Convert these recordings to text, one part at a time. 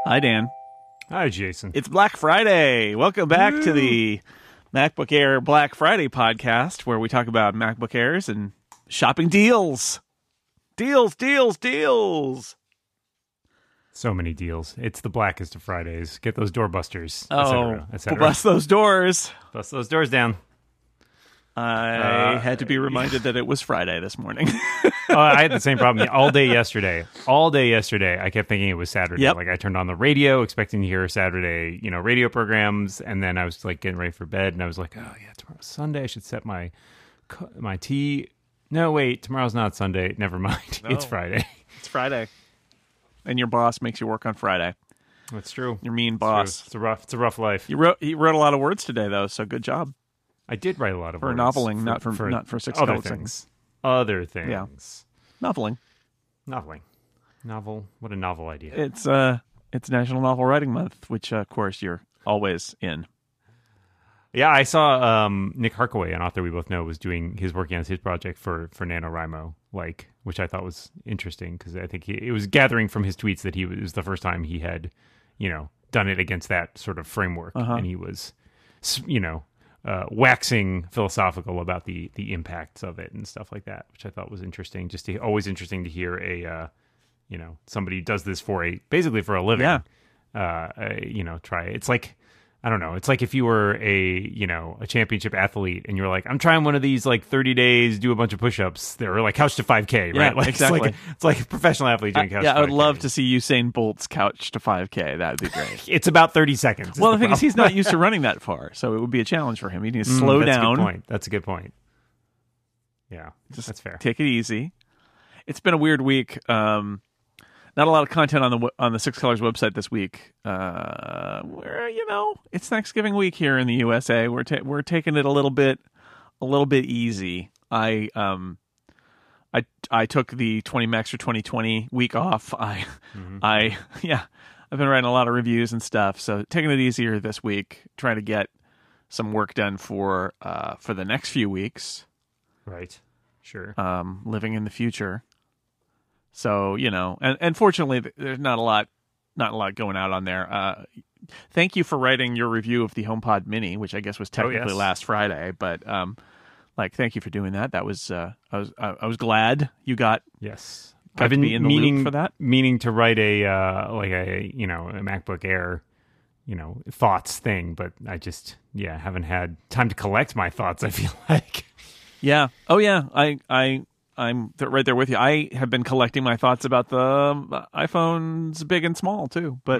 Hi, Dan. Hi, Jason. It's Black Friday. Welcome back to the MacBook Air Black Friday podcast, where we talk about MacBook Airs and shopping deals. Deals. So many deals. It's the blackest of Fridays. Get those doorbusters. Et cetera. Bust those doors. Bust those doors down. I had to be reminded that it was Friday this morning. I had the same problem all day yesterday. I kept thinking it was Saturday. Yep. Like I turned on the radio expecting to hear Saturday, radio programs, and then I was like getting ready for bed, and I was like, oh yeah, tomorrow's Sunday. I should set my tea. No, wait, tomorrow's not Sunday. Never mind. No. It's Friday. It's Friday. And your boss makes you work on Friday. That's true. Your mean boss. It's a rough life. He wrote a lot of words today, though, so good job. I did write a lot of For words. noveling, not for six other notes. things. Other things. Yeah. Noveling. Novel. What a novel idea. It's National Novel Writing Month, which of course you're always in. Yeah, I saw Nick Harkaway, an author we both know, was working on his project for NaNoWriMo, which I thought was interesting because I think it was gathering from his tweets that it was the first time he had, done it against that sort of framework, and he was, waxing philosophical about the impacts of it and stuff like that, which I thought was interesting. Always interesting to hear somebody who does this basically for a living. Yeah. Try it. It's like, I don't know. It's like if you were a championship athlete and you're like, I'm trying one of these 30 days, do a bunch of push-ups. They're like couch to 5K, right? Yeah, exactly. It's like a professional athlete doing couch to 5K. I would love to see Usain Bolt's couch to 5K. That would be great. It's about 30 seconds. Well, the thing is, he's not used to running that far, so it would be a challenge for him. He needs to slow down. That's a good point. Yeah, that's fair. Take it easy. It's been a weird week. Not a lot of content on the Six Colors website this week. Where it's Thanksgiving week here in the USA. We're taking it a little bit easy. I took the 20 Macs for 2020 week off. I've been writing a lot of reviews and stuff, so taking it easier this week. Trying to get some work done for the next few weeks. Right. Sure. Living in the future. So, and fortunately there's not a lot going out on there. Thank you for writing your review of the HomePod Mini, which I guess was technically last Friday, but thank you for doing that. That was I was glad you got I've been in the loop for that. Meaning to write a MacBook Air, thoughts thing, but I just haven't had time to collect my thoughts, I feel like. Yeah. Oh yeah. I'm right there with you. I have been collecting my thoughts about the iPhones big and small too, but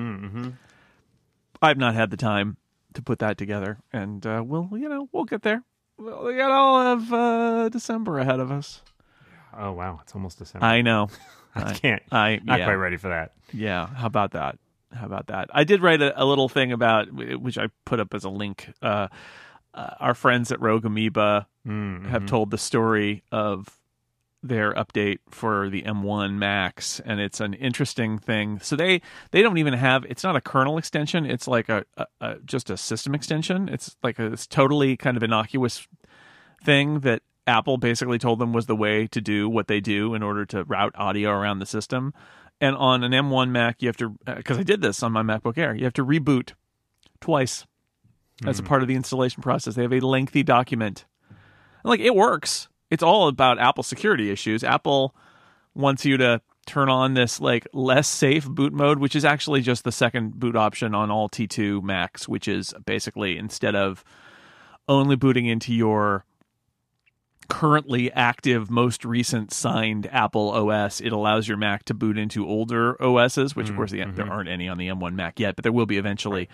I've not had the time to put that together. And we'll get there. We got all of December ahead of us. Oh wow, it's almost December. I know. Not quite ready for that. Yeah. How about that? I did write a little thing about, which I put up as a link. Our friends at Rogue Amoeba have told the story of their update for the M1 Max, and it's an interesting thing. So they don't even have, it's not a kernel extension, it's like just a system extension. It's like this totally kind of innocuous thing that Apple basically told them was the way to do what they do in order to route audio around the system. And on an M1 Mac, you have to, because I did this on my MacBook Air, you have to reboot twice as a part of the installation process. They have a lengthy document. And it works. It's all about Apple security issues. Apple wants you to turn on this less safe boot mode, which is actually just the second boot option on all T2 Macs, which is basically instead of only booting into your currently active, most recent signed Apple OS, it allows your Mac to boot into older OSs, which of course there aren't any on the M1 Mac yet, but there will be eventually,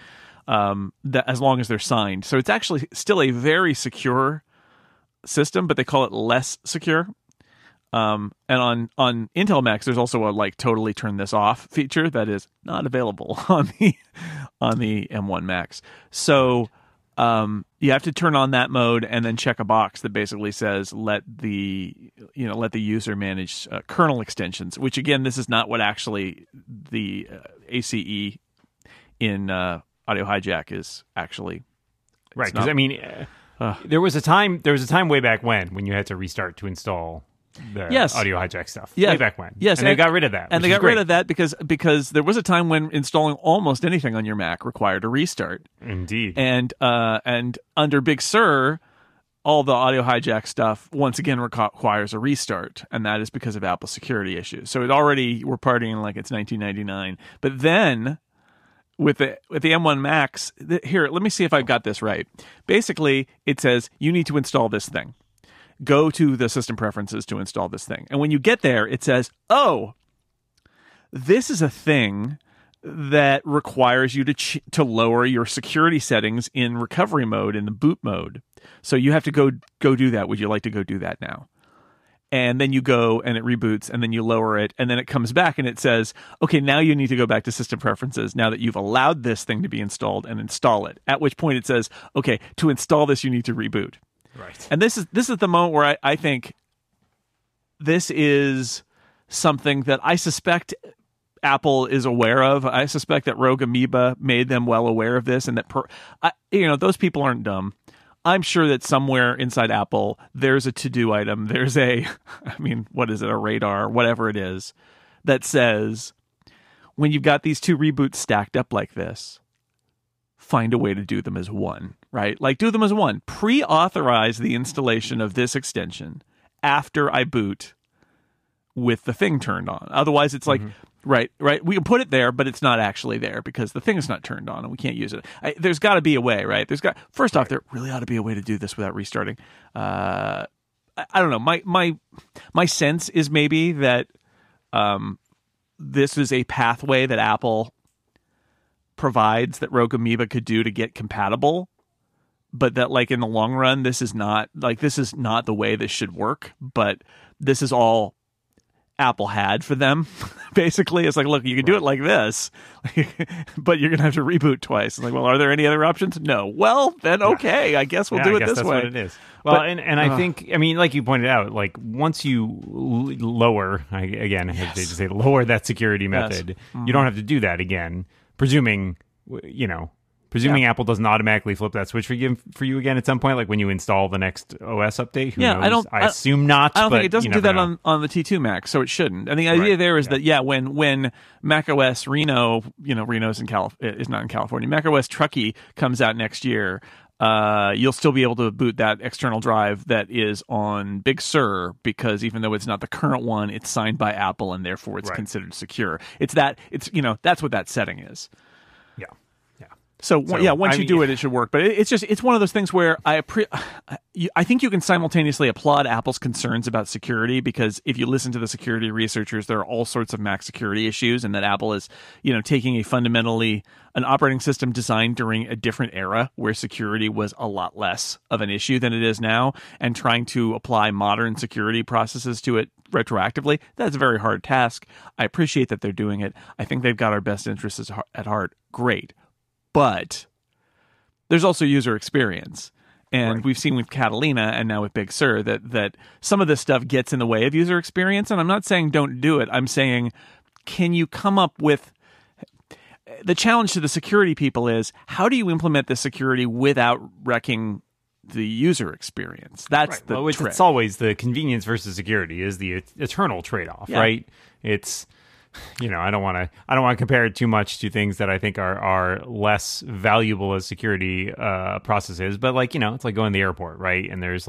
as long as they're signed. So it's actually still a very secure system, but they call it less secure. And on Intel Macs, there's also a totally turn this off feature that is not available on the M1 Macs. So you have to turn on that mode and then check a box that basically says let the user manage kernel extensions. Which again, this is not what actually the ACE in Audio Hijack is actually. Right, because there was a time way back when you had to restart to install Yes. audio hijack stuff. Yeah. Way back when. Yes, and they got rid of that. And they which is got rid great. of that because there was a time when installing almost anything on your Mac required a restart. Indeed. And under Big Sur, all the audio hijack stuff once again requires a restart, and that is because of Apple security issues. So we're partying like it's 1999. But then with the M1 Max, here, let me see if I've got this right. Basically, it says you need to install this thing. Go to the system preferences to install this thing. And when you get there, it says, oh, this is a thing that requires you to lower your security settings in recovery mode, in the boot mode. So you have to go do that. Would you like to go do that now? And then you go and it reboots, and then you lower it, and then it comes back and it says, okay, now you need to go back to system preferences now that you've allowed this thing to be installed, and install it. At which point it says, okay, to install this, you need to reboot. Right. And this is the moment where I think this is something that I suspect Apple is aware of. I suspect that Rogue Amoeba made them well aware of this, and that those people aren't dumb. I'm sure that somewhere inside Apple there's a to-do item. There's what is it, a radar, whatever it is, that says when you've got these two reboots stacked up like this, find a way to do them as one, right? Like, do them as one. Pre-authorize the installation of this extension after I boot with the thing turned on. Otherwise, it's like, right, we can put it there, but it's not actually there because the thing is not turned on and we can't use it. There's got to be a way, right? First off, there really ought to be a way to do this without restarting. I don't know. My sense is maybe that this is a pathway that Apple provides that Rogue Amoeba could do to get compatible, but that, like, in the long run, this is not the way this should work. But this is all Apple had for them. Basically, it's like, look, you can do it like this, but you're gonna have to reboot twice. It's like, well, are there any other options? No. Well, then okay, I guess we'll do it this that's way. What it is. Well, and I think, like you pointed out, like once you lower, I hesitate to say lower that security method, you don't have to do that again. Presuming Apple doesn't automatically flip that switch for you again at some point, like when you install the next OS update. Who knows? I assume not. I don't think it but doesn't do that on the T2 Mac, so it shouldn't. And the idea there is that when macOS Reno, Reno's is not in California. macOS Truckee comes out next year. You'll still be able to boot that external drive that is on Big Sur, because even though it's not the current one, it's signed by Apple and therefore it's considered secure. That's what that setting is. Yeah. So once you do it, it should work. But it's one of those things where I think you can simultaneously applaud Apple's concerns about security, because if you listen to the security researchers, there are all sorts of Mac security issues, and that Apple is, taking an operating system designed during a different era where security was a lot less of an issue than it is now, and trying to apply modern security processes to it retroactively. That's a very hard task. I appreciate that they're doing it. I think they've got our best interests at heart. Great. But there's also user experience. And we've seen with Catalina and now with Big Sur that some of this stuff gets in the way of user experience. And I'm not saying don't do it. I'm saying, can you come up with... The challenge to the security people is, how do you implement this security without wrecking the user experience? That's the trick. It's always the convenience versus security is the eternal trade-off, right? It's... I don't want to compare it too much to things that I think are less valuable as security processes. But it's like going to the airport, right? And there's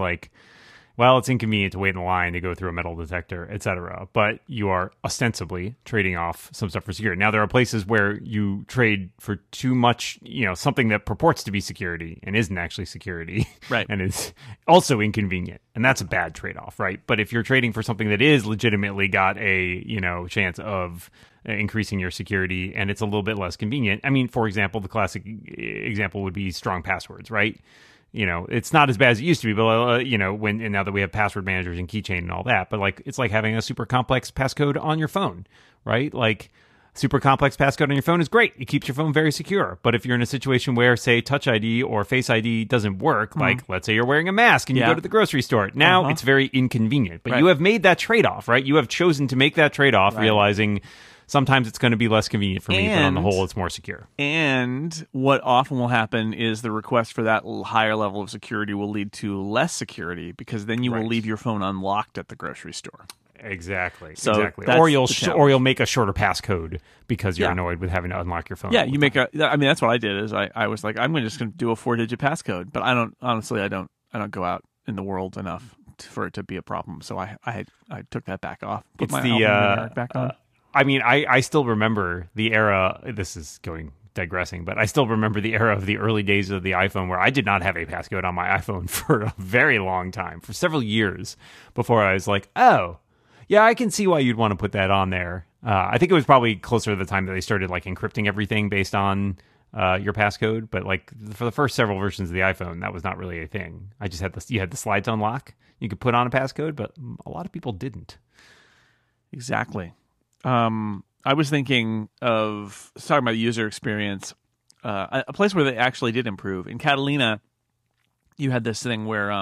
it's inconvenient to wait in the line to go through a metal detector, etc. But you are ostensibly trading off some stuff for security. Now, there are places where you trade for too much, something that purports to be security and isn't actually security, right? And is also inconvenient, and that's a bad trade-off, right? But if you're trading for something that is legitimately got a chance of increasing your security, and it's a little bit less convenient. I mean, for example, the classic example would be strong passwords, right? It's not as bad as it used to be, but now that we have password managers and keychain and all that, but it's like having a super complex passcode on your phone, right? Like, super complex passcode on your phone is great. It keeps your phone very secure. But if you're in a situation where, say, Touch ID or Face ID doesn't work, like, let's say you're wearing a mask and you go to the grocery store, now it's very inconvenient. But you have made that trade-off, right? You have chosen to make that trade-off, realizing sometimes it's going to be less convenient for me, but on the whole, it's more secure. And what often will happen is the request for that higher level of security will lead to less security, because then you will leave your phone unlocked at the grocery store. Exactly. So exactly. that's Or you'll make a shorter passcode because you're annoyed with having to unlock your phone. Yeah, you make a. I mean, that's what I did. Is I was like, I'm just going to do a 4-digit passcode, but I don't go out in the world enough for it to be a problem. So I took that back off. Put my alphanumeric back on. I mean, I still remember the era. This is digressing, but I still remember the era of the early days of the iPhone where I did not have a passcode on my iPhone for a very long time, for several years before I was like, oh. Yeah, I can see why you'd want to put that on there. I think it was probably closer to the time that they started like encrypting everything based on your passcode. But like for the first several versions of the iPhone, that was not really a thing. I just had you had the slide to unlock. You could put on a passcode, but a lot of people didn't. Exactly. I was thinking of talking about user experience. A place where they actually did improve in Catalina. You had this thing where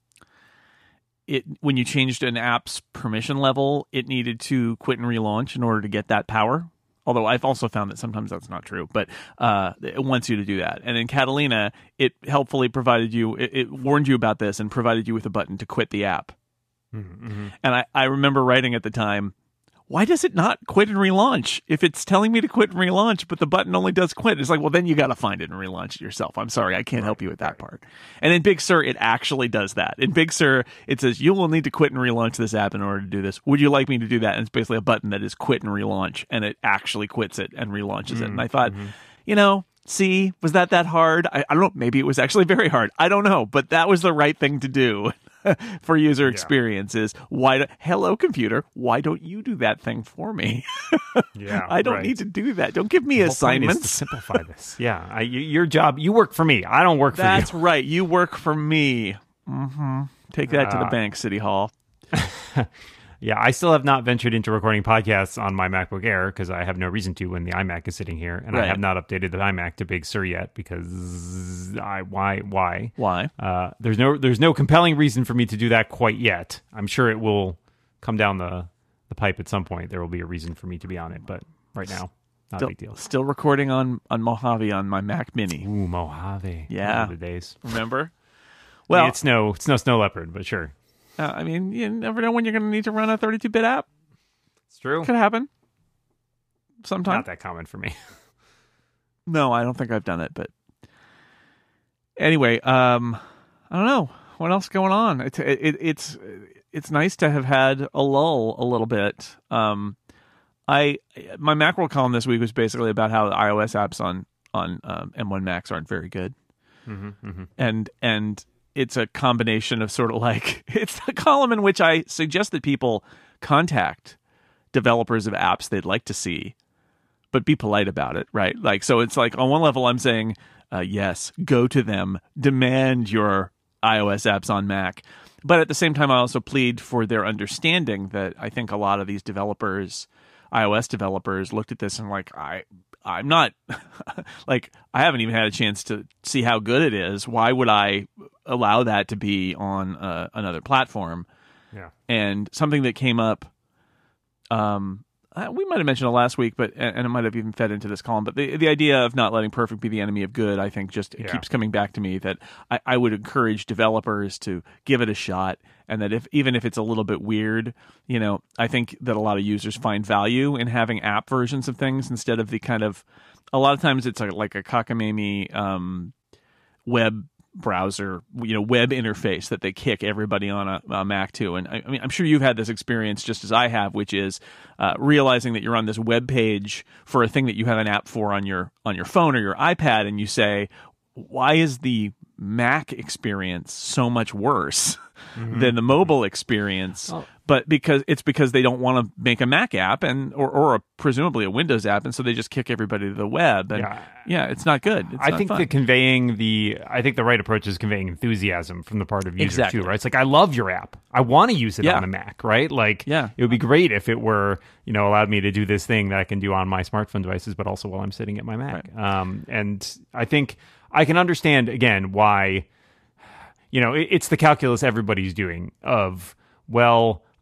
when you changed an app's permission level, it needed to quit and relaunch in order to get that power. Although I've also found that sometimes that's not true, but it wants you to do that. And in Catalina, it helpfully provided you, it warned you about this and provided you with a button to quit the app. Mm-hmm. And I remember writing at the time, why does it not quit and relaunch? If it's telling me to quit and relaunch, but the button only does quit, it's like, well, then you got to find it and relaunch it yourself. I'm sorry, I can't help you with that part. And in Big Sur, it actually does that. In Big Sur, it says, you will need to quit and relaunch this app in order to do this. Would you like me to do that? And it's basically a button that is quit and relaunch, and it actually quits it and relaunches it. And I thought, see, was that hard? I don't know. Maybe it was actually very hard. I don't know. But that was the right thing to do for user experience is, hello, computer, why don't you do that thing for me? I don't need to do that. Don't give me assignments. To simplify this. Yeah. Your job, you work for me. I don't work for you. That's right. You work for me. Mm-hmm. Take that to the bank, City Hall. Yeah, I still have not ventured into recording podcasts on my MacBook Air because I have no reason to when the iMac is sitting here, and I have not updated the iMac to Big Sur yet because why? Why? There's no compelling reason for me to do that quite yet. I'm sure it will come down the pipe at some point. There will be a reason for me to be on it, but right now, not a big deal. Still recording on Mojave on my Mac Mini. Ooh, Mojave. Yeah, the days. Remember? Well, it's no Snow Leopard, but sure. I mean, you never know when you're going to need to run a 32-bit app. It's true. Could happen. Sometime. Not that common for me. No, I don't think I've done it, but anyway, I don't know what else is going on. It's nice to have had a lull a little bit. My Macworld column this week was basically about how the iOS apps on M1 Macs aren't very good, and it's a combination of sort of like, it's a column in which I suggest that people contact developers of apps they'd like to see, but be polite about it, right? Like, so it's like on one level I'm saying, yes, go to them, demand your iOS apps on Mac. But at the same time, I also plead for their understanding that I think a lot of these developers, iOS developers, looked at this and like, I'm not like, I haven't even had a chance to see how good it is. Why would I allow that to be on another platform? Yeah. And something that came up, we might have mentioned it last week, but and it might have even fed into this column. But the idea of not letting perfect be the enemy of good, I think, just keeps coming back to me. That I would encourage developers to give it a shot, and that even if it's a little bit weird, I think that a lot of users find value in having app versions of things instead of the kind of, a lot of times it's like a cockamamie web browser, web interface that they kick everybody on a Mac to. And I mean, I'm sure you've had this experience just as I have, which is realizing that you're on this web page for a thing that you have an app for on your phone or your iPad, and you say, why is the Mac experience so much worse than the mobile experience? But because they don't want to make a Mac app or presumably a Windows app, and so they just kick everybody to the web. And it's not good. I think the right approach is conveying enthusiasm from the part of users too, right? It's like, I love your app. I want to use it on the Mac, right? Like, it would be great if it were, allowed me to do this thing that I can do on my smartphone devices, but also while I'm sitting at my Mac. Right. And I think I can understand, again, why, it's the calculus everybody's doing of, well,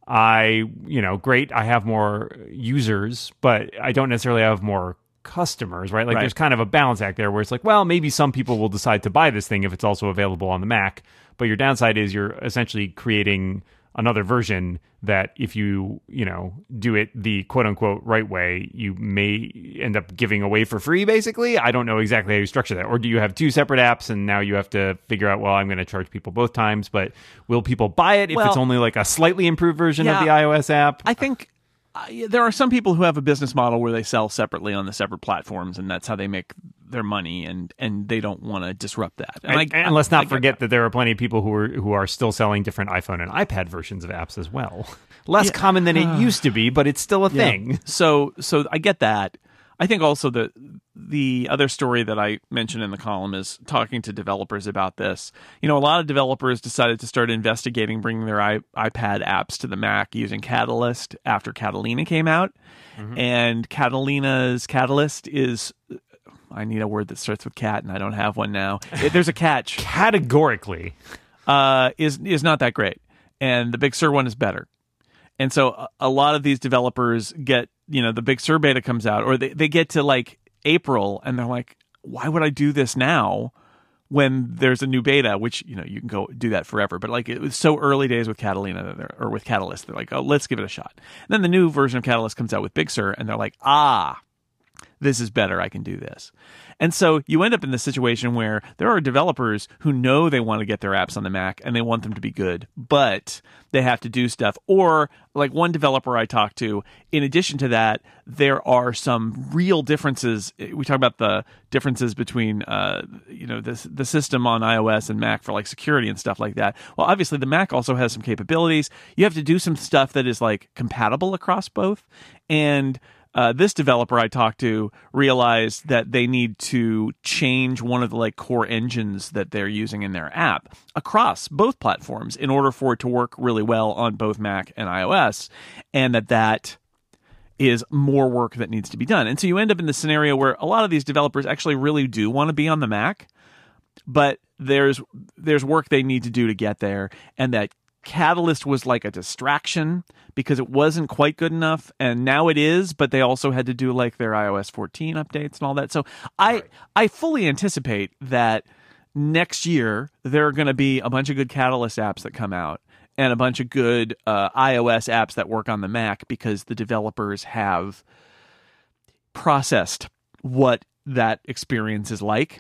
great, I have more users, but I don't necessarily have more customers, right? Like Right. there's kind of a balance act there where it's like, well, maybe some people will decide to buy this thing if it's also available on the Mac, but your downside is you're essentially creating another version that if you do it the quote unquote right way, you may end up giving away for free, basically. I don't know exactly how you structure that. Or do you have two separate apps and now you have to figure out, well, I'm going to charge people both times, but will people buy it if it's only like a slightly improved version of the iOS app? I think there are some people who have a business model where they sell separately on the separate platforms, and that's how they make their money, and they don't want to disrupt that. And let's not forget that there are plenty of people who are still selling different iPhone and iPad versions of apps as well. Less common than it used to be, but it's still a thing. So I get that. I think also the other story that I mentioned in the column is talking to developers about this. A lot of developers decided to start investigating bringing their iPad apps to the Mac using Catalyst after Catalina came out. Mm-hmm. And Catalina's Catalyst is... I need a word that starts with cat, and I don't have one now. There's a catch. Categorically. Is not that great. And the Big Sur one is better. And so a lot of these developers get, the Big Sur beta comes out, or they get to like April, and they're like, why would I do this now when there's a new beta, which, you can go do that forever. But like it was so early days with Catalina or with Catalyst, they're like, oh, let's give it a shot. And then the new version of Catalyst comes out with Big Sur, and they're like, this is better. I can do this. And so you end up in the situation where there are developers who know they want to get their apps on the Mac and they want them to be good, but they have to do stuff. Or like one developer I talked to, in addition to that, there are some real differences. We talk about the differences between, the system on iOS and Mac for like security and stuff like that. Well, obviously the Mac also has some capabilities. You have to do some stuff that is like compatible across both. And this developer I talked to realized that they need to change one of the like core engines that they're using in their app across both platforms in order for it to work really well on both Mac and iOS, and that is more work that needs to be done. And so you end up in the scenario where a lot of these developers actually really do want to be on the Mac, but there's work they need to do to get there, and that Catalyst was like a distraction because it wasn't quite good enough, and now it is, but they also had to do like their iOS 14 updates and all that. So I fully anticipate that next year there are going to be a bunch of good Catalyst apps that come out and a bunch of good iOS apps that work on the Mac because the developers have processed what that experience is like.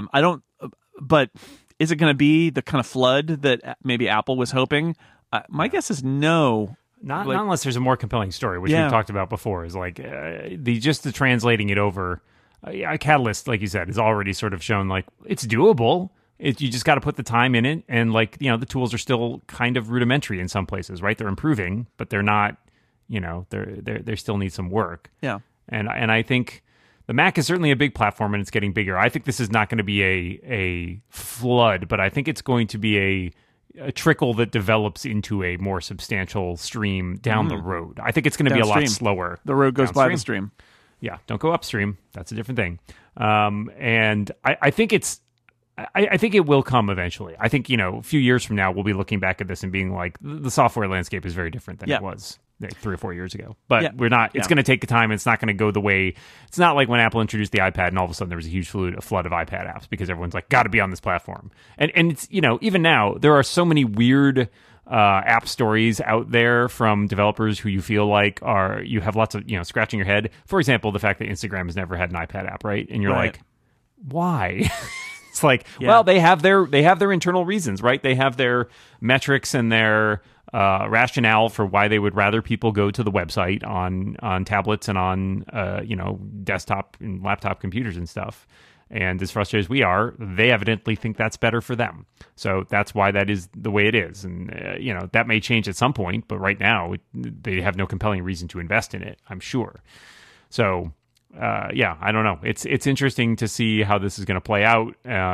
But is it going to be the kind of flood that maybe Apple was hoping? My guess is no. Not unless there's a more compelling story, which we've talked about before. Is like the translating it over. Catalyst, like you said, has already sort of shown like it's doable. You just got to put the time in it, and like the tools are still kind of rudimentary in some places, right? They're improving, but they're not. They still need some work. Yeah, and I think. The Mac is certainly a big platform, and it's getting bigger. I think this is not going to be a flood, but I think it's going to be a trickle that develops into a more substantial stream down the road. I think it's going to be a lot slower. The road goes by the stream. Yeah, don't go upstream. That's a different thing. And I think I think it will come eventually. I think, a few years from now, we'll be looking back at this and being like, the software landscape is very different than it was 3 or 4 years ago. But we're not, it's going to take time. It's not going to go the way, it's not like when Apple introduced the iPad and all of a sudden there was a huge flood of iPad apps because everyone's like, got to be on this platform. And it's, even now, there are so many weird app stories out there from developers who you feel like you have lots of, scratching your head. For example, the fact that Instagram has never had an iPad app, right? And you're like, why? It's like, well, they have their internal reasons, right? They have their metrics and their rationale for why they would rather people go to the website on tablets and on desktop and laptop computers and stuff. And as frustrated as we are, they evidently think that's better for them. So that's why that is the way it is. And that may change at some point, but right now they have no compelling reason to invest in it, I'm sure. So I don't know. It's interesting to see how this is going to play out.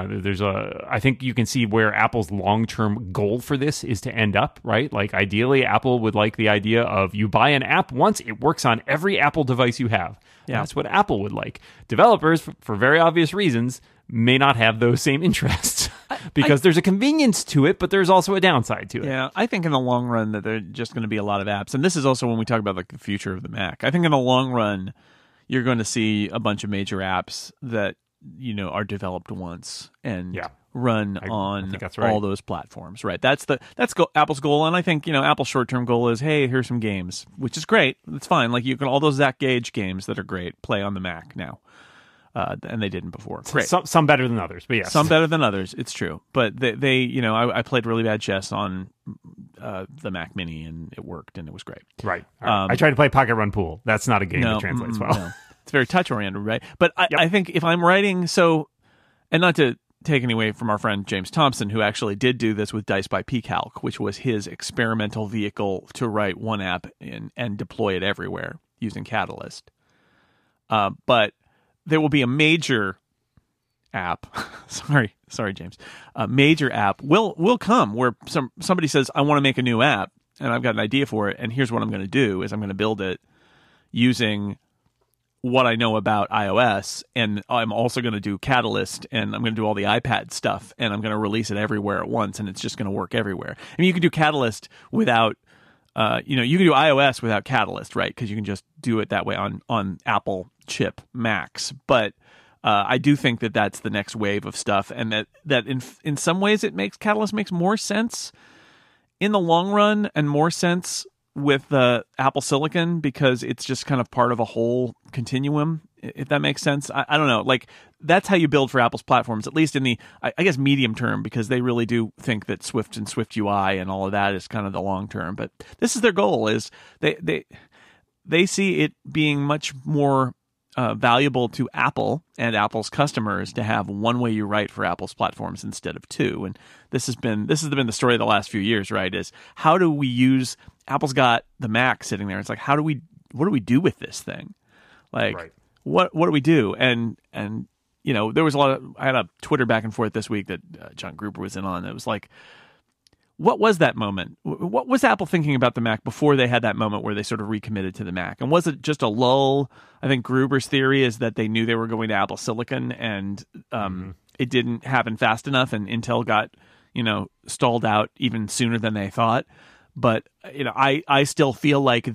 I think you can see where Apple's long-term goal for this is to end up, right? Like ideally, Apple would like the idea of you buy an app once, it works on every Apple device you have. Yeah. That's what Apple would like. Developers, for very obvious reasons, may not have those same interests. because there's a convenience to it, but there's also a downside to it. Yeah, I think in the long run that there are just going to be a lot of apps. And this is also when we talk about like the future of the Mac. I think in the long run, you're going to see a bunch of major apps that, are developed once and run on think that's right. all those platforms, right? That's Apple's goal. And I think, Apple's short-term goal is, hey, here's some games, which is great. It's fine. Like you can, all those Zach Gage games that are great play on the Mac now. And they didn't before. Great. Some better than others, but yes. Some better than others. It's true. But they I played really bad chess on the Mac Mini, and it worked, and it was great. Right. I tried to play Pocket Run Pool. That's not a game that translates well. No. It's very touch-oriented, right? But I think if I'm writing, and not to take any away from our friend James Thompson, who actually did do this with Dice by pCalc, which was his experimental vehicle to write one app and deploy it everywhere using Catalyst. But there will be a major app. sorry, James. A major app will come where somebody says, I want to make a new app, and I've got an idea for it, and here's what I'm going to do is I'm going to build it using what I know about iOS, and I'm also going to do Catalyst, and I'm going to do all the iPad stuff, and I'm going to release it everywhere at once, and it's just going to work everywhere. I mean, you can do Catalyst without, you can do iOS without Catalyst, right? Because you can just do it that way on Apple chip Macs. But I do think that that's the next wave of stuff, and that in some ways Catalyst makes more sense in the long run and more sense with the Apple Silicon because it's just kind of part of a whole continuum, if that makes sense. I don't know. Like, that's how you build for Apple's platforms, at least in the, I guess, medium term, because they really do think that Swift and Swift UI and all of that is kind of the long term. But this is their goal, is they see it being much more valuable to Apple and Apple's customers to have one way you write for Apple's platforms instead of two. And this has been the story of the last few years, right? Is how do we use, Apple's got the Mac sitting there. It's like, what do we do with this thing? Like, right. What do we do? And there was I had a Twitter back and forth this week that John Gruber was in on. It was like, what was that moment? What was Apple thinking about the Mac before they had that moment where they sort of recommitted to the Mac? And was it just a lull? I think Gruber's theory is that they knew they were going to Apple Silicon, and it didn't happen fast enough, and Intel got, stalled out even sooner than they thought. But, I still feel like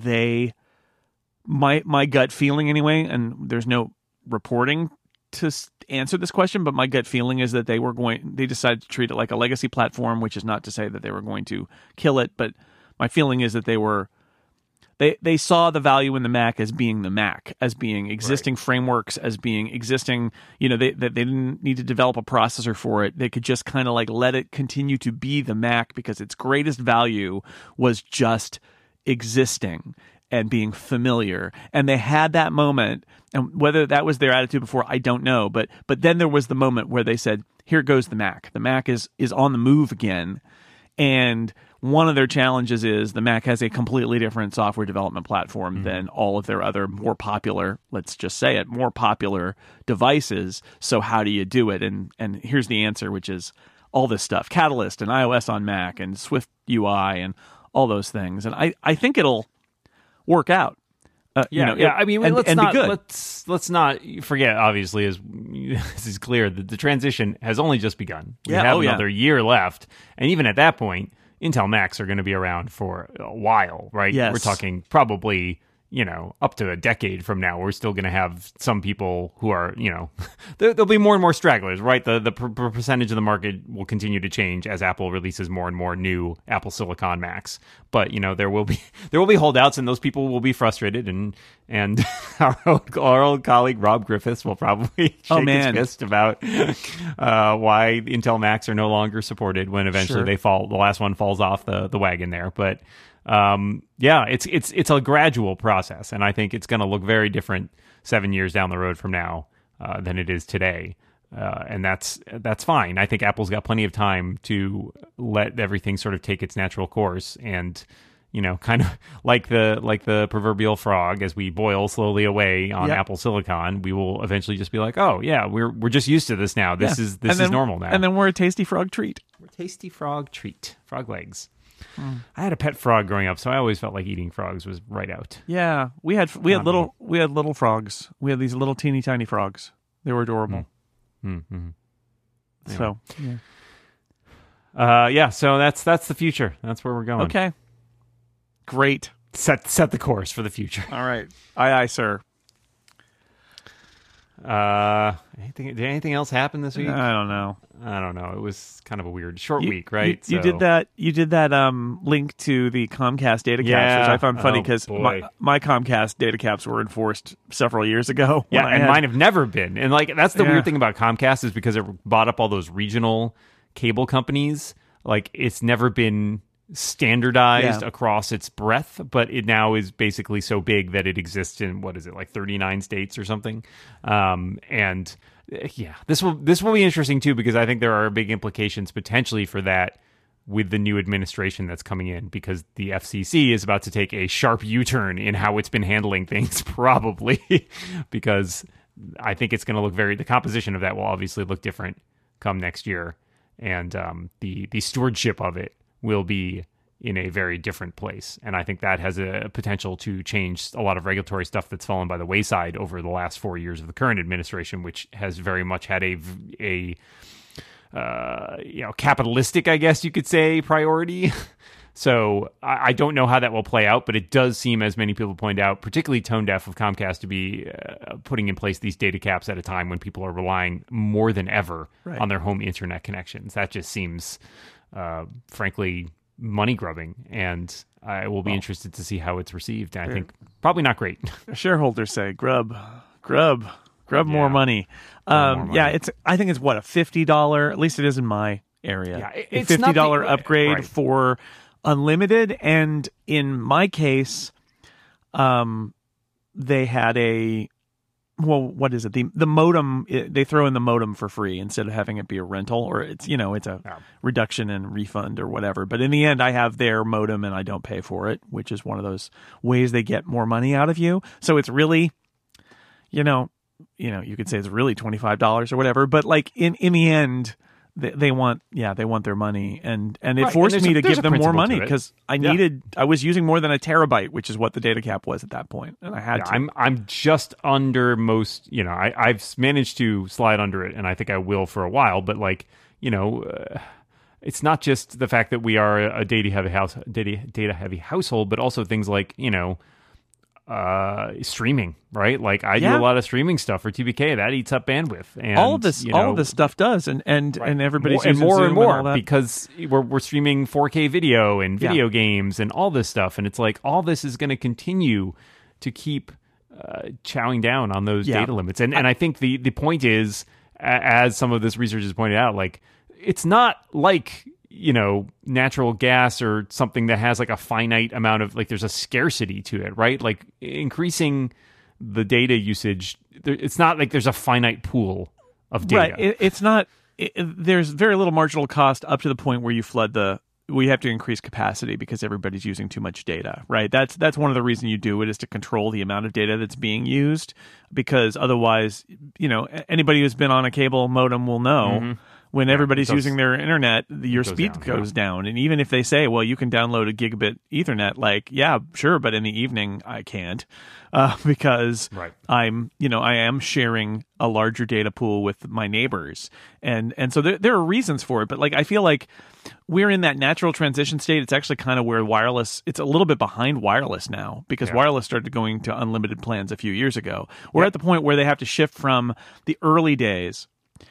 my gut feeling anyway, and there's no reporting to answer this question, but my gut feeling is that they decided to treat it like a legacy platform, which is not to say that they were going to kill it, but my feeling is that they saw the value in the Mac as being the Mac, as being existing frameworks, as being existing, they didn't need to develop a processor for it. They could just kind of like let it continue to be the Mac because its greatest value was just existing and being familiar. And they had that moment, and whether that was their attitude before, I don't know. But then there was the moment where they said, here goes the Mac. The Mac is on the move again. And one of their challenges is the Mac has a completely different software development platform than all of their other more popular, let's just say it, more popular devices. So how do you do it? And here's the answer, which is all this stuff. Catalyst and iOS on Mac and Swift UI and all those things. And I think it'll work out. I mean, let's not forget. Obviously, as this is clear, that the transition has only just begun. We have another year left, and even at that point, Intel Macs are going to be around for a while, right? Yes. We're talking probably, up to a decade from now. We're still going to have some people who are, there'll be more and more stragglers, right? The percentage of the market will continue to change as Apple releases more and more new Apple Silicon Macs. But, there will be holdouts, and those people will be frustrated, and our old colleague Rob Griffiths will probably shake his fist about why Intel Macs are no longer supported when eventually the last one falls off the wagon there. But it's a gradual process, and I think it's going to look very different 7 years down the road from now than it is today, and that's fine. I think Apple's got plenty of time to let everything sort of take its natural course, and kind of like the proverbial frog, as we boil slowly away on Apple Silicon, we will eventually just be like, oh yeah, we're just used to this now. This is normal now, and then we're a tasty frog treat. Frog legs. I had a pet frog growing up, so I always felt like eating frogs was right out. Yeah, we had little frogs. We had these little teeny tiny frogs. They were adorable. Mm-hmm. So, yeah. Yeah, so that's the future. That's where we're going. Okay. Great. Set the course for the future. All right. Aye, sir. Did anything else happen this week? I don't know. I don't know. It was kind of a weird short week, right? You did that. You did that link to the Comcast data caps, which I found funny because my Comcast data caps were enforced several years ago. Yeah, and mine have never been. And like that's the weird thing about Comcast is because it bought up all those regional cable companies. Like it's never been standardized across its breadth, but it now is basically so big that it exists in like 39 states or something. And yeah, this will be interesting too, because I think there are big implications potentially for that with the new administration that's coming in, because the FCC is about to take a sharp U-turn in how it's been handling things, probably because I think it's going to look the composition of that will obviously look different come next year. And the stewardship of it will be in a very different place. And I think that has a potential to change a lot of regulatory stuff that's fallen by the wayside over the last 4 years of the current administration, which has very much had a capitalistic, I guess you could say, priority. So I don't know how that will play out, but it does seem, as many people point out, particularly tone deaf of Comcast, to be putting in place these data caps at a time when people are relying more than ever on their home internet connections. That just seems, frankly, money grubbing, and I will be interested to see how it's received. And I think probably not great. Shareholders say, grub more money. Yeah, I think it's what, a $50, at least it is in my area. Yeah, it's a $50 upgrade for unlimited, and in my case, they had what is it? The modem, they throw in the modem for free instead of having it be a rental, or it's a reduction in refund or whatever. But in the end, I have their modem and I don't pay for it, which is one of those ways they get more money out of you. So it's really, you could say it's really $25 or whatever, but like in the end, they want their money, and it forced me to give them more money because I was using more than a terabyte, which is what the data cap was at that point, and I had to. I'm just under most. I've managed to slide under it, and I think I will for a while. But it's not just the fact that we are a data heavy household, but also things like streaming, right? Like I do a lot of streaming stuff for TBK that eats up bandwidth, and all of this stuff does, and everybody's using more Zoom and more all that. Because we're streaming 4K video and video games and all this stuff, and it's like all this is going to continue to keep chowing down on those data limits, and I think the point is, as some of this research has pointed out, like it's not like natural gas or something that has like a finite amount of, like, there's a scarcity to it, right? Like increasing the data usage, it's not like there's a finite pool of data. Right. It's not, there's very little marginal cost up to the point where you we have to increase capacity because everybody's using too much data, right? That's one of the reasons you do it, is to control the amount of data that's being used, because otherwise, anybody who's been on a cable modem will know when everybody's using their internet, your speed goes down. And even if they say, well, you can download a gigabit Ethernet, like, yeah, sure, but in the evening I can't, because I am sharing a larger data pool with my neighbors. And so there are reasons for it. But like, I feel like we're in that natural transition state. It's actually kind of where wireless, it's a little bit behind wireless now, because wireless started going to unlimited plans a few years ago. We're at the point where they have to shift from the early days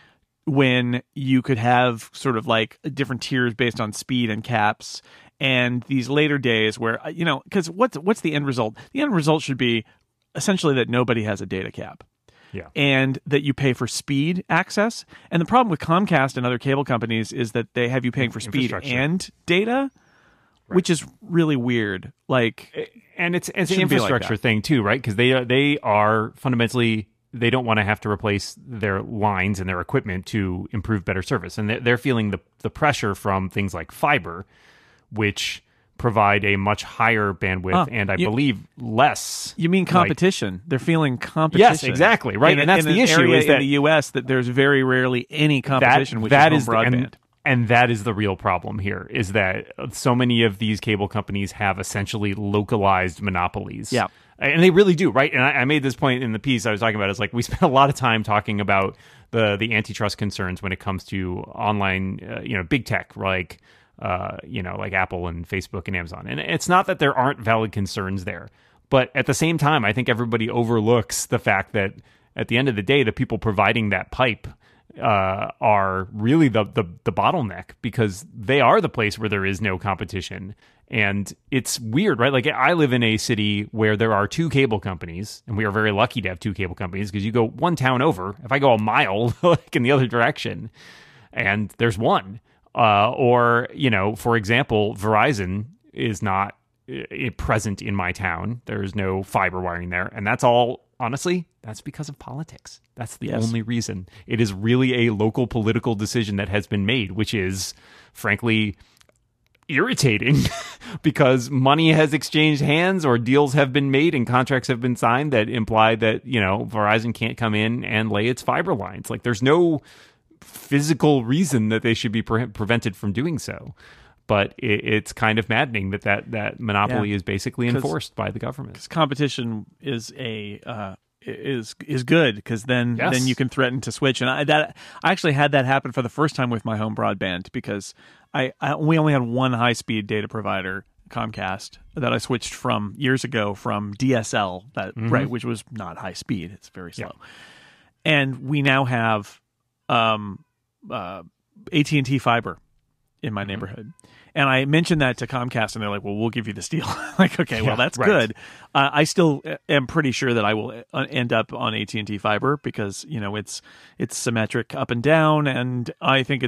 when you could have sort of like different tiers based on speed and caps, and these later days where, because what's the end result? The end result should be essentially that nobody has a data cap. Yeah. And that you pay for speed access. And the problem with Comcast and other cable companies is that they have you paying for speed and data, which is really weird. Like, and it's an infrastructure thing too, right? Because they are fundamentally, they don't want to have to replace their lines and their equipment to improve better service. And they're feeling the pressure from things like fiber, which provide a much higher bandwidth and I believe less. You mean competition? They're feeling competition. Yes, exactly. Right. And that's the issue, is that in the U.S. that there's very rarely any competition, which is home broadband. And that is the real problem here, is that so many of these cable companies have essentially localized monopolies. Yeah. And they really do, right? And I made this point in the piece I was talking about. It's like we spent a lot of time talking about the antitrust concerns when it comes to online, big tech, like like Apple and Facebook and Amazon. And it's not that there aren't valid concerns there, but at the same time, I think everybody overlooks the fact that at the end of the day, the people providing that pipe are really the bottleneck, because they are the place where there is no competition. And it's weird, right? Like, I live in a city where there are 2 cable companies, and we are very lucky to have 2 cable companies, because you go one town over, if I go a mile like in the other direction, and there's one. Or, for example, Verizon is not present in my town. There's no fiber wiring there. And that's all, honestly, that's because of politics. That's the only reason. It is really a local political decision that has been made, which is, frankly, irritating because money has exchanged hands, or deals have been made and contracts have been signed that imply that, Verizon can't come in and lay its fiber lines. Like, there's no physical reason that they should be prevented from doing so. But it's kind of maddening that monopoly is basically enforced by the government. Because competition is is good, because then you can threaten to switch. And I actually had that happen for the first time with my home broadband, because we only had one high speed data provider, Comcast, that I switched from years ago from DSL, which was not high speed. It's very slow. Yeah. And we now have AT&T fiber in my neighborhood. And I mentioned that to Comcast, and they're like, well, we'll give you this deal. Like, okay, well, that's good. I still am pretty sure that I will end up on AT&T fiber, because, it's symmetric up and down. And I think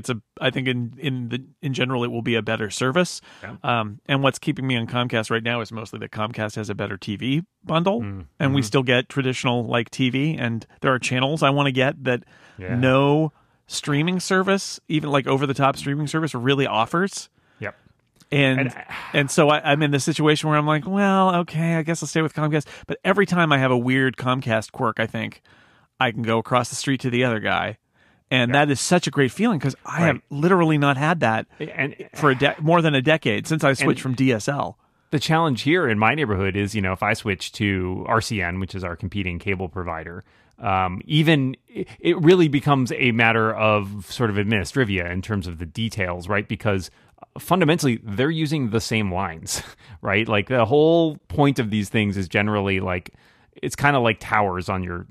in general, it will be a better service. Yeah. And what's keeping me on Comcast right now is mostly that Comcast has a better TV bundle, and we still get traditional like TV. And there are channels I want to get that no streaming service, even like over the top streaming service, really offers. Yep. And so I'm in the situation where I'm like, well, okay, I guess I'll stay with Comcast. But every time I have a weird Comcast quirk, I think I can go across the street to the other guy. And that is such a great feeling, because I have literally not had that for more than a decade since I switched from DSL. The challenge here in my neighborhood is, if I switch to RCN, which is our competing cable provider, it really becomes a matter of sort of administrivia in terms of the details, right? Because fundamentally, they're using the same lines, right? Like, the whole point of these things is generally like, it's kind of like towers on your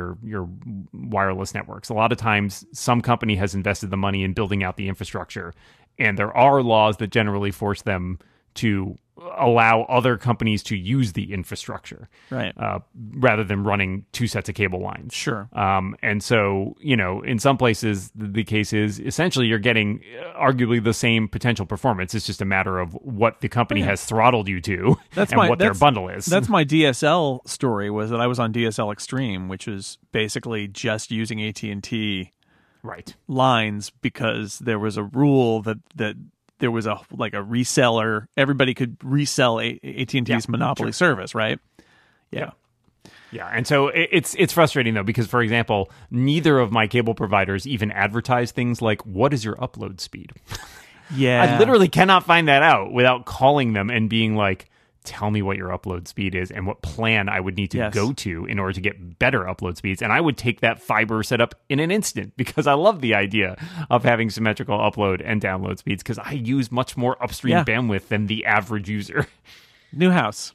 wireless networks. A lot of times, some company has invested the money in building out the infrastructure, and there are laws that generally force them to allow other companies to use the infrastructure, right? Rather than running 2 sets of cable lines. Sure. And so, in some places, the case is essentially you're getting arguably the same potential performance. It's just a matter of what the company has throttled you to, what their bundle is. That's my DSL story, was that I was on DSL Extreme, which is basically just using AT&T lines, because there was a rule that there was a reseller. Everybody could resell AT&T's monopoly service, right? Yeah. Yeah, and so it's frustrating, though, because, for example, neither of my cable providers even advertise things like, what is your upload speed? Yeah. I literally cannot find that out without calling them and being like, tell me what your upload speed is and what plan I would need to go to in order to get better upload speeds. And I would take that fiber setup in an instant, because I love the idea of having symmetrical upload and download speeds, because I use much more upstream bandwidth than the average user. Newhouse.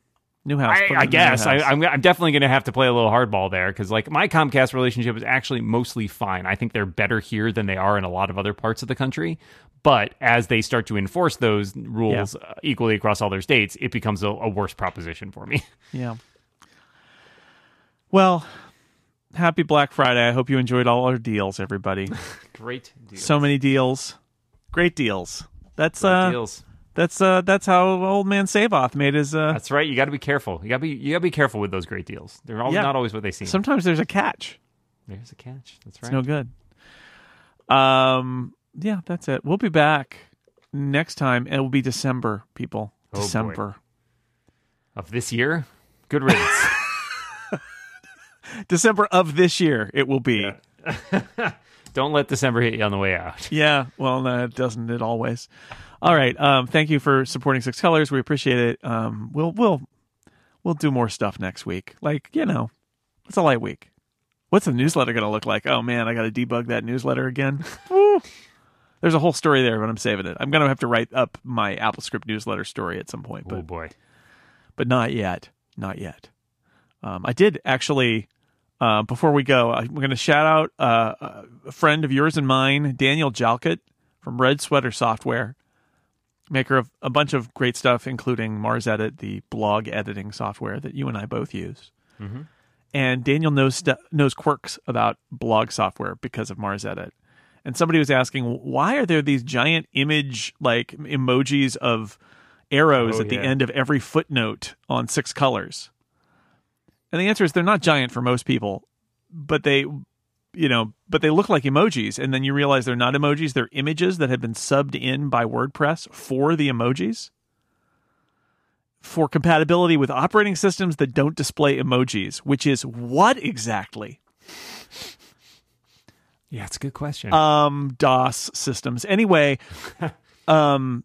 I guess. I'm definitely going to have to play a little hardball there, because like, my Comcast relationship is actually mostly fine. I think they're better here than they are in a lot of other parts of the country. But as they start to enforce those rules equally across all their states, it becomes a worse proposition for me. Yeah. Well, happy Black Friday. I hope you enjoyed all our deals, everybody. Great deals. So many deals. Great deals. That's deals. That's how Old Man Savoth made his. That's right. You got to be careful. You got to be careful with those great deals. They're not always what they seem. Sometimes there's a catch. There's a catch. That's right. It's no good. Yeah, that's it. We'll be back next time. It will be December, people. December. Boy. Of this year? Good riddance. December of this year, it will be. Yeah. Don't let December hit you on the way out. Yeah, well, no, it doesn't. It always. All right. Thank you for supporting Six Colors. We appreciate it. We'll do more stuff next week. Like, it's a light week. What's the newsletter going to look like? Oh man, I got to debug that newsletter again. Woo. There's a whole story there, but I'm saving it. I'm going to have to write up my AppleScript newsletter story at some point. But, Oh boy. But not yet. Not yet. I did actually, before we go, I'm going to shout out a friend of yours and mine, Daniel Jalkut from Red Sweater Software, maker of a bunch of great stuff, including Mars Edit, the blog editing software that you and I both use. Mm-hmm. And Daniel knows quirks about blog software because of Mars Edit. And somebody was asking, why are there these giant image, like emojis of arrows at the end of every footnote on 6 colors? And the answer is they're not giant for most people, but they look like emojis. And then you realize they're not emojis. They're images that have been subbed in by WordPress for the emojis, for compatibility with operating systems that don't display emojis, which is what exactly? Yeah, it's a good question. DOS systems. Anyway, and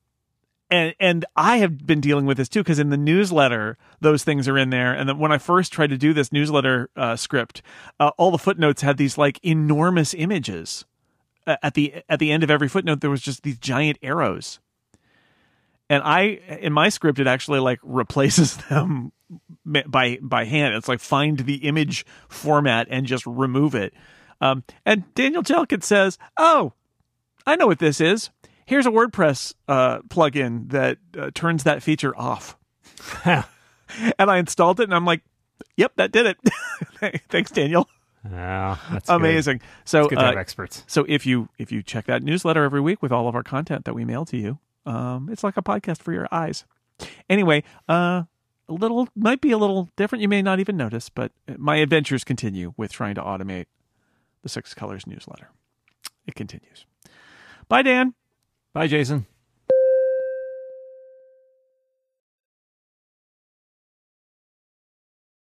I have been dealing with this too, because in the newsletter, those things are in there. And then when I first tried to do this newsletter script, all the footnotes had these like enormous images. At the end of every footnote, there was just these giant arrows. And in my script, it actually like replaces them by hand. It's like find the image format and just remove it. And Daniel Jalkut says, "Oh, I know what this is. Here's a WordPress plugin that turns that feature off." And I installed it, and I'm like, "Yep, that did it." Thanks, Daniel. Yeah, that's amazing. Good. So it's good to have experts. So if you check that newsletter every week with all of our content that we mail to you, it's like a podcast for your eyes. Anyway, might be a little different. You may not even notice, but my adventures continue with trying to automate the 6 Colors newsletter. It continues. Bye, Dan. Bye, Jason.